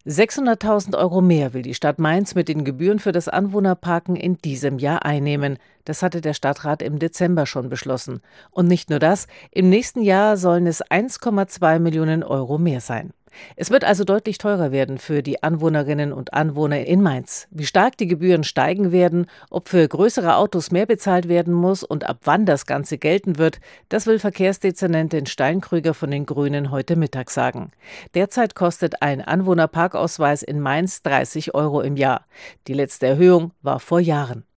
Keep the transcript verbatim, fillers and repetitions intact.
sechshunderttausend Euro mehr will die Stadt Mainz mit den Gebühren für das Anwohnerparken in diesem Jahr einnehmen. Das hatte der Stadtrat im Dezember schon beschlossen. Und nicht nur das, im nächsten Jahr sollen es eins Komma zwei Millionen Euro mehr sein. Es wird also deutlich teurer werden für die Anwohnerinnen und Anwohner in Mainz. Wie stark die Gebühren steigen werden, ob für größere Autos mehr bezahlt werden muss und ab wann das Ganze gelten wird, das will Verkehrsdezernentin Steinkrüger von den Grünen heute Mittag sagen. Derzeit kostet ein Anwohnerparkausweis in Mainz dreißig Euro im Jahr. Die letzte Erhöhung war vor Jahren.